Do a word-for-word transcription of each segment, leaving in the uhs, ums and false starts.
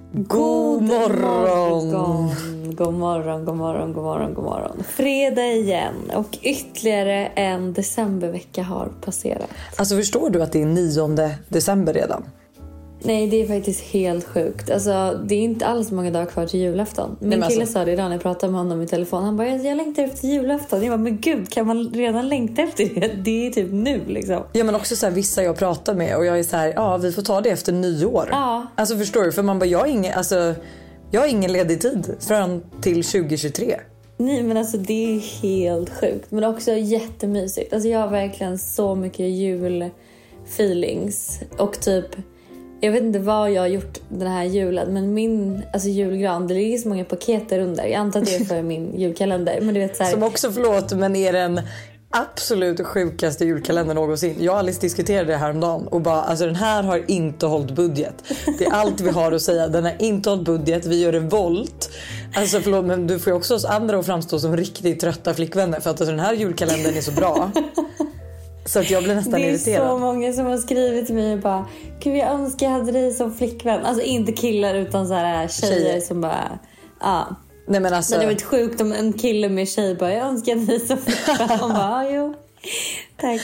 God morgon. morgon. God morgon, god morgon, god morgon, god morgon. Fredag igen och ytterligare en decembervecka har passerat. Alltså förstår du att det är nionde december redan? Nej, det är faktiskt helt sjukt. Alltså, det är inte alls många dagar kvar till julafton. Min Nej, kille alltså... sa det idag när jag pratade med honom i telefon. Han bara, jag längtar efter julafton. Jag bara, men gud, kan man redan längta efter det? Det är typ nu liksom. Ja, men också så här, vissa jag pratar med och jag är så här, ja vi får ta det efter nyår. Ja. Alltså förstår du? För man bara, jag har ingen, alltså, jag har ingen ledig tid fram till tjugo tjugotre. Nej, men alltså det är helt sjukt. Men också jättemysigt. Alltså jag har verkligen så mycket julfeelings. Och typ, jag vet inte vad jag har gjort den här julen, men min alltså julgran, det ligger så många paket där under. Jag antar att det är för min julkalender, men du vet så här... Som också, förlåt, men är den absolut sjukaste julkalendern någonsin. Jag och Alice diskuterade det här om dagen och bara, alltså den här har inte hållit budget. Det är allt vi har att säga. Den har inte hållit budget, vi gör en volt. Alltså förlåt, men du får ju också oss andra att framstå som riktigt trötta flickvänner, för att alltså, den här julkalendern är så bra. Så att jag blir nästan irriterad. Det är irriterad. Så många som har skrivit till mig och bara, gud jag önskar jag hade dig som flickvän. Alltså inte killar utan så här tjejer, tjejer. Som bara, ja. Nej, men alltså... Men det var ett sjukt om en kille med tjej bara, jag önskar dig som flickvän. Och bara, jo, tack.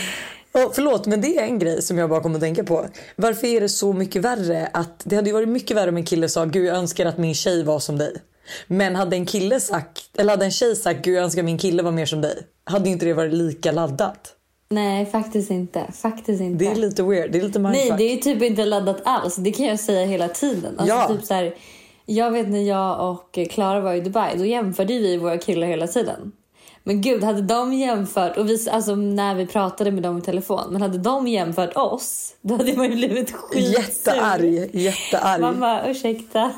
Och förlåt, men det är en grej som jag bara kommer att tänka på. Varför är det så mycket värre att, det hade ju varit mycket värre om en kille sa, gud jag önskar att min tjej var som dig. Men hade en kille sagt, eller hade en tjej sagt, gud jag önskar min kille var mer som dig, hade inte det varit lika laddat. Nej, faktiskt inte. Faktiskt inte. Det är lite weird, det är lite mindfuck. Nej, det är typ inte laddat alls. Det kan jag säga hela tiden. Alltså ja. typ så här, jag vet när jag och Clara var i Dubai, då jämförde vi våra killar hela tiden. Men gud, hade de jämfört, och vi, alltså när vi pratade med dem i telefon, men hade de jämfört oss, då hade man ju blivit skitsur. Jättearg, jättearg. Man bara, ursäkta.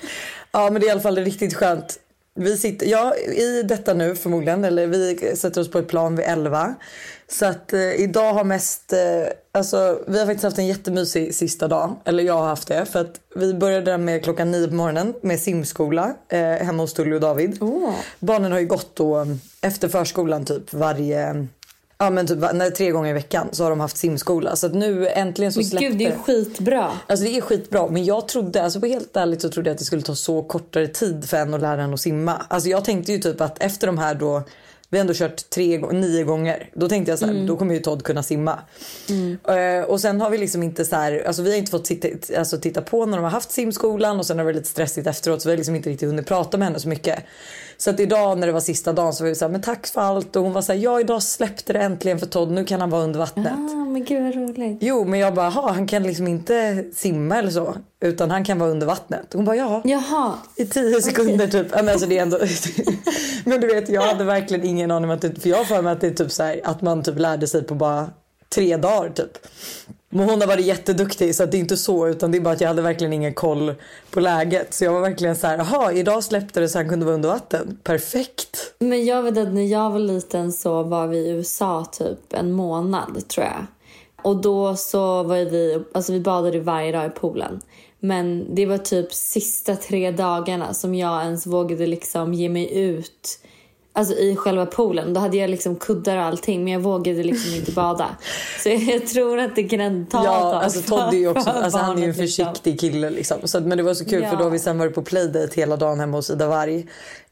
Ja, men det är i alla fall riktigt skönt. Vi sitter, ja, i detta nu förmodligen, eller vi sätter oss på ett plan vid elva. Så att eh, idag har mest, eh, alltså vi har faktiskt haft en jättemysig sista dag. Eller jag har haft det, för att vi började med klockan nio på morgonen med simskola eh, hemma hos Tully och David. Oh. Barnen har ju gått då efter förskolan typ varje... Ja, men typ när, tre gånger i veckan så har de haft simskola. Så att nu äntligen så släppte... Men gud, det är skitbra. Alltså det är skitbra. Men jag trodde, alltså på helt ärligt så trodde jag att det skulle ta så kortare tid för en att lära en att simma. Alltså jag tänkte ju typ att efter de här då... Vi har ändå kört tre, nio gånger. Då tänkte jag så här, mm. då kommer ju Todd kunna simma. Mm. Uh, och sen har vi liksom inte så här... Alltså vi har inte fått titta, alltså titta på när de har haft simskolan. Och sen har det varit lite stressigt efteråt. Så vi har liksom inte riktigt hunnit prata med henne så mycket. Så att idag när det var sista dagen så var vi så här, men tack för allt. Och hon var så här, ja idag släppte det äntligen för Todd. Nu kan han vara under vattnet. Ja, men gud vad roligt. Jo, men jag bara, han kan liksom inte simma eller så. Utan han kan vara under vattnet. Hon bara, ja. Jaha. I tio sekunder okay. typ. Men, alltså, det är ändå... men du vet, jag hade verkligen ingen aning om att det... För jag för mig att det är typ så här, att man typ lärde sig på bara tre dagar typ. Men hon har varit jätteduktig, så att det är inte så, utan det är bara att jag hade verkligen ingen koll på läget. Så jag var verkligen så här, jaha, idag släppte det så han kunde vara under vatten. Perfekt. Men jag vet att när jag var liten så var vi i U S A typ en månad tror jag. Och då så var vi, alltså vi badade varje dag i poolen. Men det var typ sista tre dagarna som jag ens vågade liksom ge mig ut, alltså i själva poolen. Då hade jag liksom kuddar och allting, men jag vågade liksom inte bada. Så jag tror att det kan ta ja, tag. alltså Todd är ju också, alltså han är ju en försiktig liksom. kille liksom. Så att, men det var så kul, ja. För då har vi sen varit på playdate hela dagen hemma hos Ida Varg.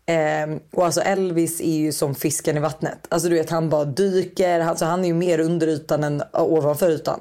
Eh, och alltså Elvis är ju som fisken i vattnet. Alltså du vet, han bara dyker, alltså han är ju mer under ytan än ovanför ytan.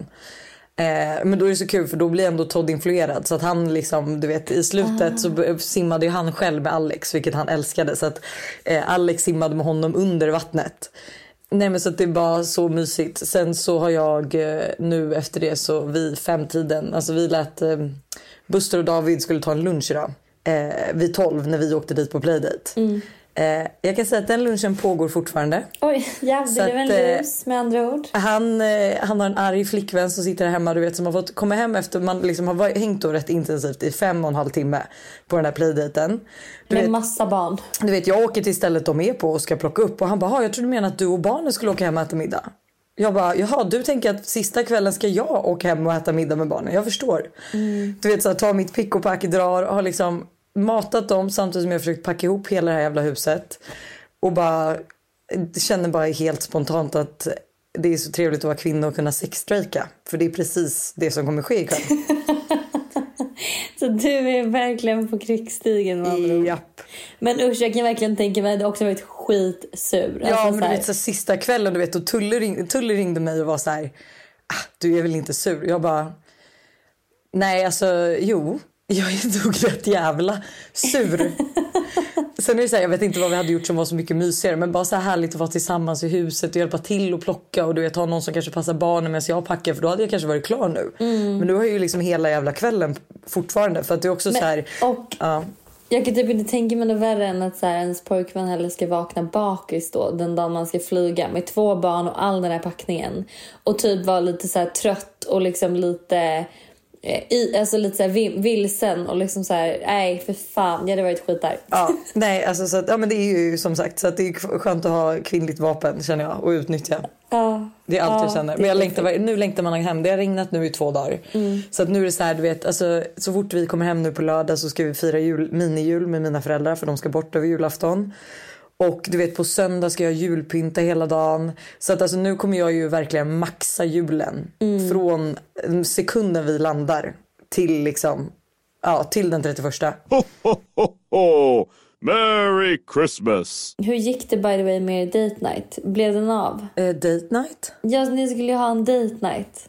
Eh, men då är det så kul, för då blir ändå Todd influerad. Så att han liksom, du vet, i slutet ah. så simmade ju han själv med Alex, vilket han älskade. Så att eh, Alex simmade med honom under vattnet. Nej, men så att det var så mysigt. Sen så har jag eh, nu efter det så vid femtiden, alltså vi lät eh, Buster och David skulle ta en lunch idag. Eh, vid tolv när vi åkte dit på playdate. Mm. Eh, jag kan säga att den lunchen pågår fortfarande. Oj, ja, det blev en lus med andra ord. Han, eh, han har en arg flickvän som sitter hemma, du vet, som har fått komma hem efter man liksom har hängt då rätt intensivt i fem och en halv timme på den här playdaten. Du med vet, massa barn. Du vet, jag åker till stället de är på och ska plocka upp. Och han bara, jag trodde du menade att du och barnen skulle åka hem och äta middag. Jag bara, jaha, du tänker att sista kvällen ska jag åka hem och äta middag med barnen. Jag förstår. Mm. Du vet, så här, ta mitt pick och pack, drar och har liksom matat dem samtidigt som jag försökt packa ihop hela det här jävla huset. Och bara känner bara helt spontant att det är så trevligt att vara kvinna och kunna sexstrejka. För det är precis det som kommer ske ikväll. Så Så du är verkligen på krigsstigen. Japp. Men usch, jag kan verkligen tänka mig att det också varit skitsur. Ja, alltså, men du vet så sista kvällen, du vet, och Tulle, ring, Tulle ringde mig och var så här, ah, du är väl inte sur? Jag bara, nej alltså, jo, jag är nog rätt jävla sur. Sen är det så här, jag vet inte vad vi hade gjort som var så mycket mysigare, men bara så här härligt att vara tillsammans i huset och hjälpa till och plocka och du vet, ha någon som kanske passar barnen medan jag packar, för då hade jag kanske varit klar nu. Mm. Men nu har jag ju liksom hela jävla kvällen fortfarande, för att det är också men, så här, och ja. Jag kan typ inte tänka mig något värre än att så här, ens pojkvän heller ska vakna bakis då den dagen man ska flyga med två barn och all den här packningen och typ vara lite så här trött och liksom lite I, alltså lite så här vilsen och liksom så här, nej för fan, jag hade varit skit där. Ja, nej alltså så att, ja men det är ju som sagt så att det är skönt att ha kvinnligt vapen känner jag och utnyttja. Ja. Det är allt ja, jag känner. Men jag längtar, nu längtar man hem. Det har regnat nu i två dagar. Mm. Så att nu är det så här, du vet, alltså, så fort vi kommer hem nu på lördag så ska vi fira jul, minijul med mina föräldrar för de ska bort över julafton. Och du vet, på söndag ska jag julpynta hela dagen. Så att alltså, nu kommer jag ju verkligen maxa julen. Mm. Från sekunden vi landar till liksom, ja, till den trettioförsta. Ho, ho, ho, ho. Merry Christmas! Hur gick det by the way med date night? Blev den av? Uh, date night? Ja, ni skulle ju ha en date night.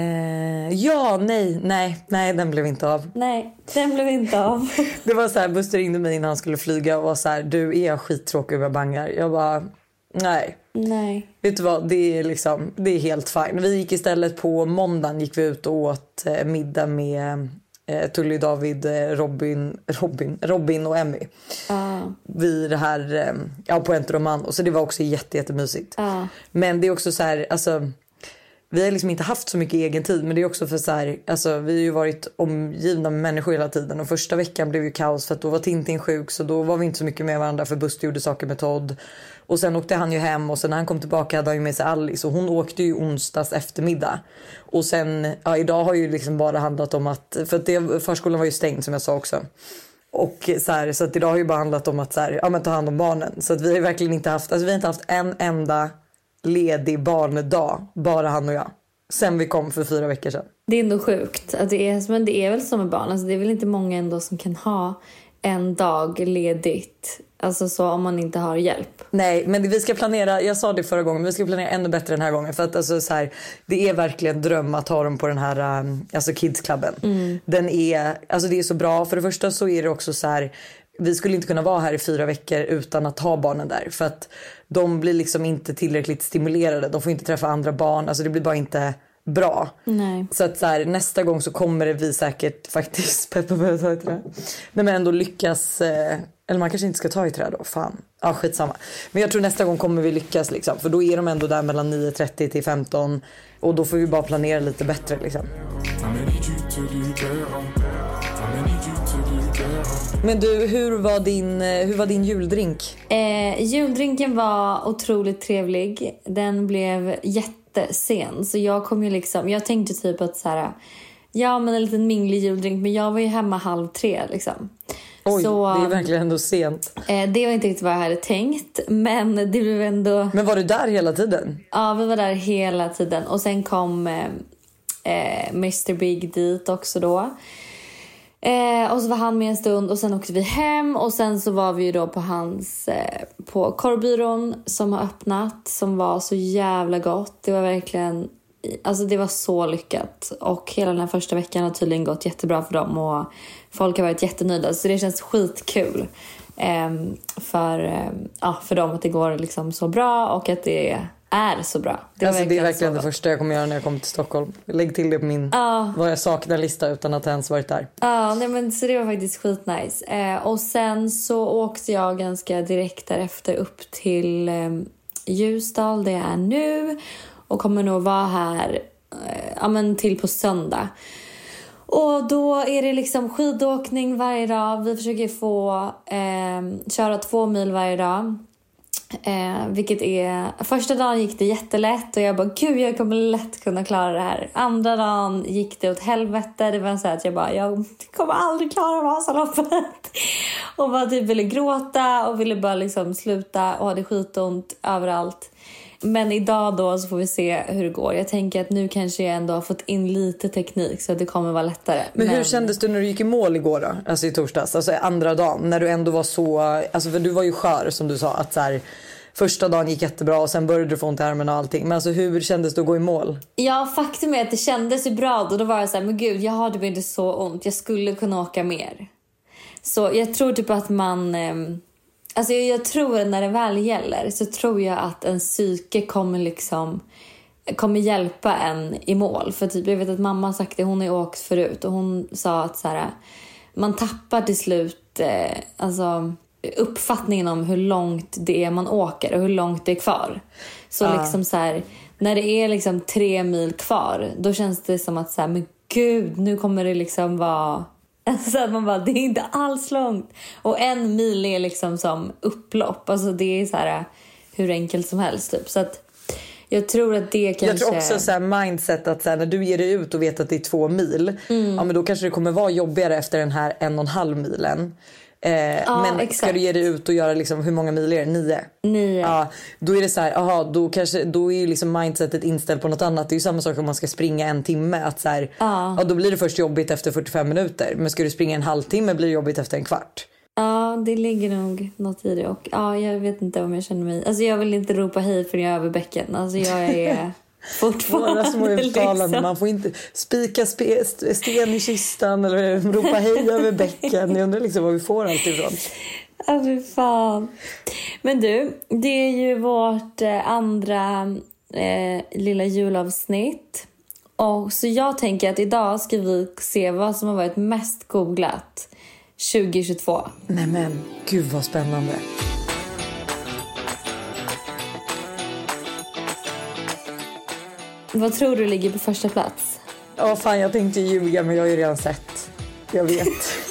Uh, ja, nej, nej, nej, den blev inte av. Nej, den blev inte av. Det var så här, Buster ringde mig innan han skulle flyga och var så här, du är skittråkig med bangar. Jag bara, nej. Nej. Vet du vad, det är liksom, det är helt fine. Vi gick istället på måndagen, gick vi ut och åt eh, middag med eh, Tully, David, eh, Robin, Robin, Robin och Emmy. Ah. Vid det här, eh, ja, på Entroman. Och så det var också jätte, jättemysigt. Ah. Men det är också så här, alltså, vi har liksom inte haft så mycket egen tid, men det är också för så här, alltså, vi har ju varit omgivna med människor hela tiden. Och första veckan blev ju kaos för att då var Tintin sjuk, så då var vi inte så mycket med varandra för Buster gjorde saker med Todd. Och sen åkte han ju hem och sen när han kom tillbaka hade han ju med sig Alice och hon åkte ju onsdags eftermiddag. Och sen, ja, idag har ju liksom bara handlat om att, för att det, förskolan var ju stängd som jag sa också. Och så här, så att idag har ju bara handlat om att så här, ja, men ta hand om barnen. Så att vi har ju verkligen inte haft, alltså vi har inte haft en enda ledig barndag, bara han och jag. Sen vi kom för fyra veckor sedan. Det är ändå sjukt att det är, men det är väl som med barn, alltså det är väl inte många ändå som kan ha en dag ledigt. Alltså så om man inte har hjälp. Nej, men vi ska planera, jag sa det förra gången, men vi ska planera ännu bättre den här gången. För att alltså, så här, det är verkligen dröm att ha dem på den här um, alltså kidsklubben. Mm. Den är, alltså det är så bra. För det första så är det också så här, vi skulle inte kunna vara här i fyra veckor utan att ha barnen där. För att de blir liksom inte tillräckligt stimulerade. De får inte träffa andra barn, alltså det blir bara inte bra. Nej. Så att så här, nästa gång så kommer det vi säkert faktiskt peppa på att ta i trä. Nej, men ändå lyckas, eh, eller man kanske inte ska ta i trä då, fan. Ja, skitsamma. Men jag tror nästa gång kommer vi lyckas liksom, för då är de ändå där mellan nio trettio till femton och då får vi bara planera lite bättre liksom. Men du, hur var din, hur var din juldrink? Eh, juldrinken var otroligt trevlig. Den blev jättesen. Så jag kom ju liksom, jag tänkte typ att så här, ja men en liten minglig juldrink, men jag var ju hemma halv tre liksom. Oj, så, det är verkligen ändå sent. Eh, det var inte riktigt vad jag hade tänkt, men det blev ändå... Men var du där hela tiden? Ja, vi var där hela tiden. Och sen kom eh, eh, mister Big dit också då. Eh, och så var han med en stund och sen åkte vi hem. Och sen så var vi ju då på hans, eh, på korvbyrån som har öppnat. Som var så jävla gott. Det var verkligen, alltså det var så lyckat. Och hela den här första veckan har tydligen gått jättebra för dem. Och folk har varit jättenöjda. Så det känns skitkul. Eh, för, eh, ja, för dem att det går liksom så bra. Och att det är så bra. Det, alltså, det är verkligen det första jag kommer göra när jag kommer till Stockholm. Lägg till det på min uh. vad jag saknar lista utan att ens varit där. Ja, uh, nej, men så det var faktiskt skitnice. Eh, och sen så åkte jag ganska direkt därefter upp till eh, Ljusdal där jag är nu. Och kommer nog vara här eh, ja, men till på söndag. Och då är det liksom skidåkning varje dag. Vi försöker få eh, köra två mil varje dag. Eh, vilket är, första dagen gick det jättelätt och jag bara, gud jag kommer lätt kunna klara det här. Andra dagen gick det åt helvete. Det var så att jag bara, jag kommer aldrig klara Vasaloppet. Och bara typ ville gråta och ville bara liksom sluta och hade skitont överallt. Men idag då så får vi se hur det går. Jag tänker att nu kanske jag ändå har fått in lite teknik så att det kommer vara lättare. Men, Men hur kändes du när du gick i mål igår då? Alltså i torsdags, alltså andra dagen. När du ändå var så, alltså för du var ju skör som du sa. Att så här, första dagen gick jättebra och sen började du få ont i armen och allting. Men alltså hur kändes det att gå i mål? Ja, faktum är att det kändes ju bra då. Då var jag så här, men gud, jag har typ inte så ont. Jag skulle kunna åka mer. Så jag tror typ att man... Eh, alltså jag, jag tror att när det väl gäller så tror jag att en psyke kommer liksom... kommer hjälpa en i mål. För typ, jag vet att mamma har sagt det, hon har ju åkt förut. Och hon sa att så här, man tappar till slut eh, alltså, uppfattningen om hur långt det är man åker och hur långt det är kvar. Så ah. liksom så här, när det är liksom tre mil kvar, då känns det som att så här, men gud, nu kommer det liksom vara... Så att man bara, det är inte alls långt. Och en mil är liksom som upplopp. Alltså det är så här hur enkelt som helst typ. Så att jag tror att det kanske... Jag tror också så här mindset att så här, när du ger dig ut och vet att det är två mil. Mm. Ja, men då kanske det kommer vara jobbigare efter den här en och en halv milen. Eh, ja, men exakt. Ska du ge dig ut och göra liksom, hur många mil är det? Nio? Nio. Ja, då är det så här, aha, då, kanske, då är ju liksom mindsetet inställt på något annat. Det är ju samma sak om man ska springa en timme. Att så här, ja. Ja, då blir det först jobbigt efter fyrtiofem minuter. Men ska du springa en halvtimme blir det jobbigt efter en kvart. Ja, det ligger nog något i det. Och ja, jag vet inte om jag känner mig... Alltså jag vill inte ropa hej för jag är över bäcken. Alltså jag är... fortfarande Våra små uttalanden, liksom. Man får inte spika spe, sten i kistan eller ropa hej över bäcken. Jag undrar liksom vad vi får allt ifrån. Ja, fy fan. Men du, det är ju vårt eh, andra eh, lilla julavsnitt. Och så jag tänker att idag ska vi se vad som har varit mest googlat tjugo tjugotvå. Nej men, gud vad spännande. Vad tror du ligger på första plats? Ja, fan, jag tänkte ljuga, men jag har ju redan sett. Jag vet.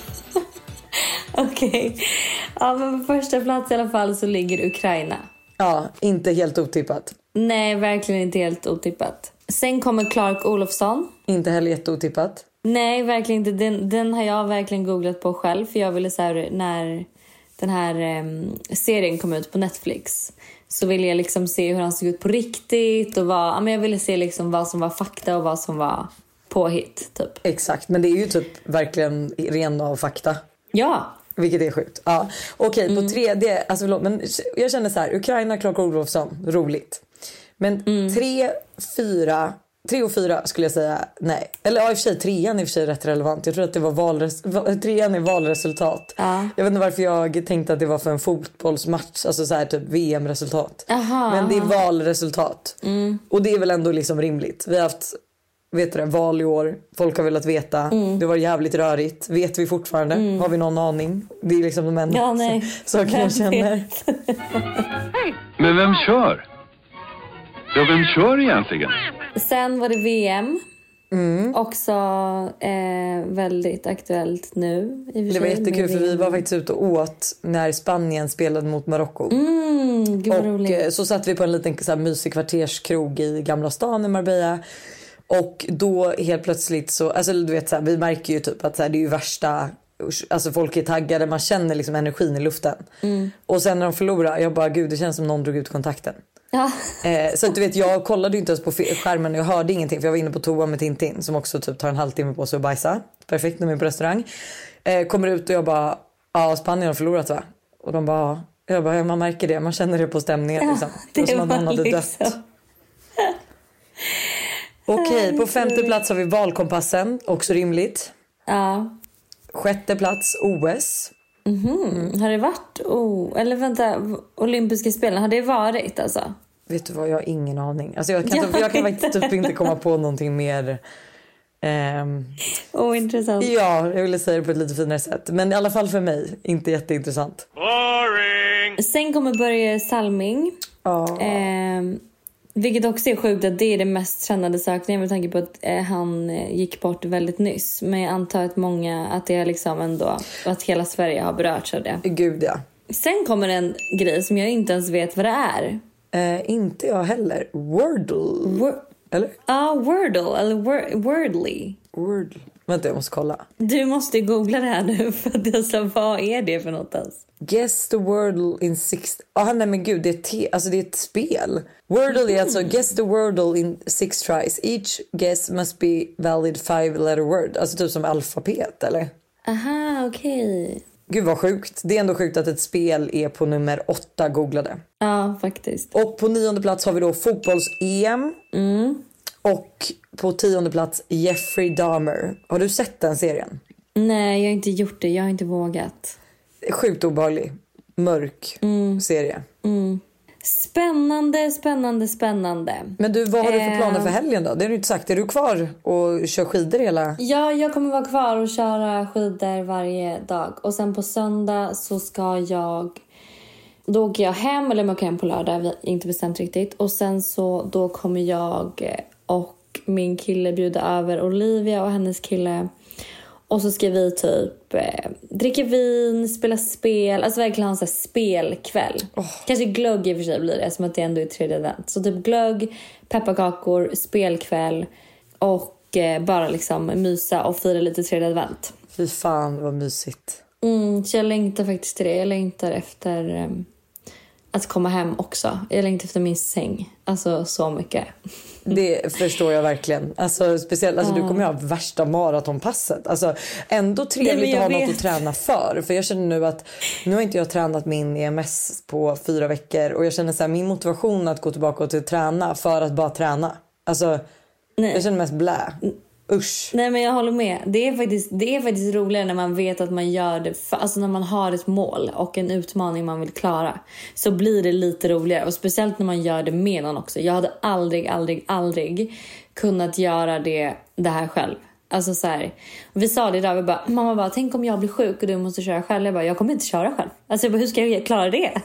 Okej. Okay. Ja, men på första plats i alla fall så ligger Ukraina. Ja, inte helt otippat. Nej, verkligen inte helt otippat. Sen kommer Clark Olofsson. Inte heller jätteotippat. Nej, verkligen inte. Den, den har jag verkligen googlat på själv. För jag ville så här, när den här um, serien kom ut på Netflix, så ville jag liksom se hur han såg ut på riktigt. Och vad, ja, men jag ville se liksom vad som var fakta och vad som var påhitt. Typ. Exakt, men det är ju typ verkligen ren av fakta. Ja. Vilket är sjukt. Ja. Okej, okay, mm. på tre, det, alltså, förlåt, men jag känner så här, Ukraina, Clark Olofsson, roligt. Men mm. tre, fyra, tre och fyra skulle jag säga nej. Eller ja, i och för sig, trean är i och för sig rätt relevant. Jag tror att det var valres- trean är valresultat. Ja. Jag vet inte varför jag tänkte att det var för en fotbollsmatch, alltså så här typ V M-resultat. Aha, men det är aha. valresultat. Mm. Och det är väl ändå liksom rimligt. Vi har haft, vet du det, val i år. Folk har velat veta. Mm. Det var jävligt rörigt. Vet vi fortfarande? Mm. Har vi någon aning? Det är liksom de enda ja, nej. saker jag känner. Men vem kör? Ja, vem kör egentligen? Sen var det V M. Mm. Också eh, väldigt aktuellt nu. I det var jättekul för vi var faktiskt ute och åt när Spanien spelade mot Marocko. Mm, gud vad och roligt. Så satt vi på en liten så här, mysig kvarterskrog i Gamla stan i Marbella. Och då helt plötsligt så, alltså du vet så här, vi märker ju typ att så här, det är ju värsta, alltså folk är taggade, man känner liksom energin i luften. Mm. Och sen när de förlorar, jag bara gud, det känns som någon drog ut kontakten. Ja. Eh, så att du vet, jag kollade ju inte ens på skärmen, jag hörde ingenting för jag var inne på toa med Tintin som också typ tar en halvtimme på sig att bajsa. Perfekt när vi är på restaurang. Eh, kommer ut och jag bara, ja, Spanien har förlorat va? Och de bara, jag bara, ja, man märker det, man känner det på stämningen liksom. Ja, det, det som att någon hade liksom dött. Okej, okay, på femte plats har vi valkompassen, också rimligt. Ja. Sjätte plats, O S. Mm-hmm. Mm. Har det varit, oh, eller vänta, olympiska spelen, har det varit alltså? Vet du vad, jag har ingen aning. Alltså jag kan, jag, jag kan faktiskt typ inte komma på någonting mer. Ehm, oh, intressant. Ja, jag ville säga det på ett lite finare sätt. Men i alla fall för mig, inte jätteintressant. Boring! Sen kommer Börje Salming. Ja. Ehm, vilket också är sjukt att det är det mest trendade sökningen med tanke på att eh, han gick bort väldigt nyss. Men jag antar att många, att det är liksom ändå, att hela Sverige har berörts av det. Gud ja. Sen kommer en grej som jag inte ens vet vad det är. Eh, inte jag heller. Wordle. Wor- eller? Ja, uh, Wordle eller wor- Wordly. Wordle. Vänta, jag måste kolla. Du måste googla det här nu för att jag sa, vad är det för något ens? Guess the Wordle in six... Ah, nej men gud, det är, te... alltså, det är ett spel. Wordle är alltså guess the Wordle in six tries. Each guess must be valid five letter word. Alltså typ som alfabet, eller? Aha, okej. Okay. Gud vad sjukt. Det är ändå sjukt att ett spel är på nummer åtta googlade. Ja, faktiskt. Och på nionde plats har vi då fotbolls-E M. Mm. Och på tionde plats Jeffrey Dahmer. Har du sett den serien? Nej, jag har inte gjort det. Jag har inte vågat. Sjukt obehaglig. Mörk mm. serie. Mm. Spännande, spännande, spännande. Men du, vad har du för planer för helgen då? Det har du inte sagt. Är du kvar och kör skidor hela? Ja, jag kommer vara kvar och köra skidor varje dag. Och sen på söndag så ska jag... Då åker jag hem, eller jag åker hem på lördag. Vi har inte bestämt riktigt. Och sen så då kommer jag och min kille bjuda över Olivia och hennes kille. Och så ska vi typ eh, dricka vin, spela spel. Alltså verkligen ha en sån här spelkväll. Oh. Kanske glögg i och för sig blir det, som att det ändå är tredje advent. Så typ glögg, pepparkakor, spelkväll. Och eh, bara liksom mysa och fira lite tredje advent. Fy fan, vad mysigt. Mm, så jag längtar faktiskt till det. Jag längtar efter eh, att komma hem också. Jag längtar efter min säng. Alltså så mycket. Det förstår jag verkligen. Alltså speciellt, alltså, mm. du kommer ju ha värsta maratonpasset. Alltså ändå trevligt att ha vet. något att träna för. För jag känner nu att nu har inte jag tränat min E M S på fyra veckor. Och jag känner så här, min motivation att gå tillbaka till att träna för att bara träna. Alltså, Nej. jag känner mest blä. Usch. Nej, men jag håller med. Det är faktiskt, det är faktiskt roligare när man vet att man gör det för, alltså när man har ett mål och en utmaning man vill klara, så blir det lite roligare. Och speciellt när man gör det med någon också. Jag hade aldrig, aldrig, aldrig kunnat göra det, det här själv. Alltså så här, vi sa det idag, vi bara, mamma bara, tänk om jag blir sjuk och du måste köra själv. Jag bara, jag kommer inte köra själv. Alltså jag bara, hur ska jag klara det?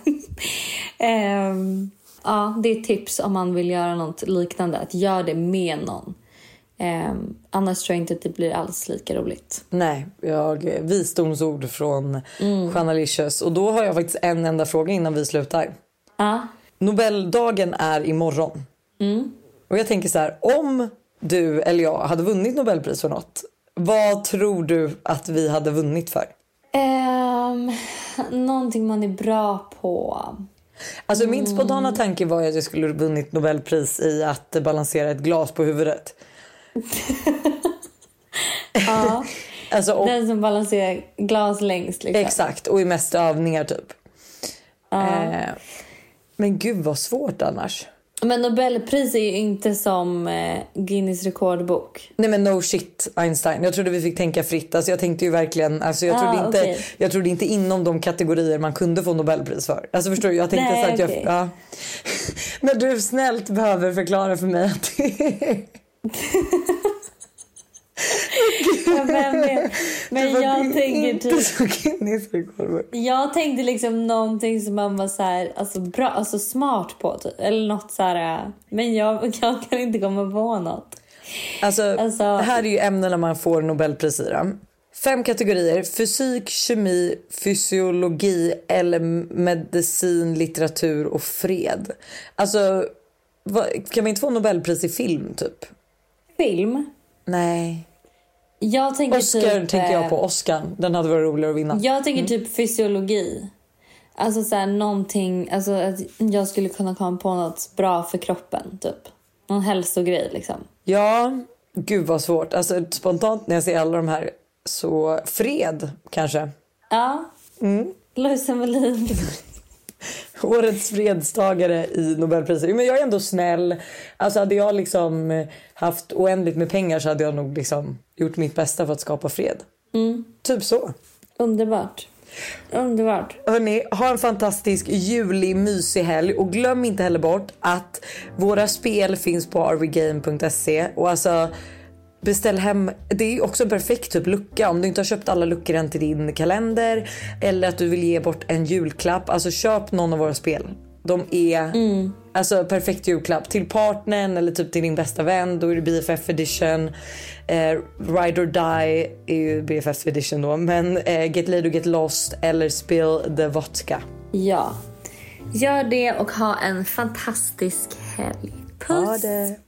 um, ja, det är tips om man vill göra något liknande. Att göra det med någon. Um, annars tror jag inte att det blir alls lika roligt. Nej, jag visdomsord från mm. Jeanalicious. Och då har jag faktiskt en enda fråga innan vi slutar. uh. Nobeldagen är imorgon. mm. Och jag tänker så här, om du eller jag hade vunnit Nobelpris för något, vad tror du att vi hade vunnit för? Um, någonting man är bra på. Alltså min spontana tanke var att jag skulle ha vunnit Nobelpris i att balansera ett glas på huvudet. Ja, alltså, och, den som balanserar glas längst liksom. Exakt, och i mest övningar typ. Ja. eh, Men gud vad svårt annars. Men Nobelpris är ju inte som eh, Guinness rekordbok. Nej men no shit Einstein. Jag trodde vi fick tänka fritt. Alltså jag tänkte ju verkligen, alltså jag trodde ah, inte okay. jag trodde inte inom de kategorier man kunde få Nobelpris för. Alltså förstår du, jag tänkte Nej, så att okay. jag ja. Men du snällt behöver förklara för mig att det ja, vem vet. Men jag tänker typ jag tänkte liksom någonting som man var så här, alltså bra, alltså smart på typ. Eller något så här, men jag, jag kan inte komma på något. Alltså, alltså här är ju ämnena man får Nobelpris i då. Fem kategorier: fysik, kemi, fysiologi eller medicin, litteratur och fred. Alltså vad, kan man inte få Nobelpris i film typ? Film? Nej. Jag tänker Oscar typ, tänker jag på. Oscar. Den hade varit roligare att vinna. Jag tänker mm. typ fysiologi. Alltså så här, någonting, alltså att jag skulle kunna komma på något bra för kroppen typ. Någon hälsogrej liksom. Ja, gud vad svårt. Alltså spontant när jag ser alla de här, så fred kanske. Ja. Mm. Lojsan Wallin. Årets fredstagare i Nobelpriset. Men jag är ändå snäll. Alltså hade jag liksom haft oändligt med pengar så hade jag nog liksom gjort mitt bästa för att skapa fred. Mm. Typ så. Underbart. Underbart. Hörrni, ha en fantastisk julig mysig helg. Och glöm inte heller bort att våra spel finns på r v game punkt se. Och alltså beställ hem, det är ju också en perfekt typ lucka om du inte har köpt alla luckor än till din kalender, eller att du vill ge bort en julklapp. Alltså köp någon av våra spel. De är mm. alltså perfekt julklapp till partnern eller typ till din bästa vän. Då är det B F F edition. eh, Ride or Die är ju B F F edition då. Men eh, Get Laid or Get Lost eller Spill the Vodka. Ja, gör det och ha en fantastisk helg. Puss! Ha det.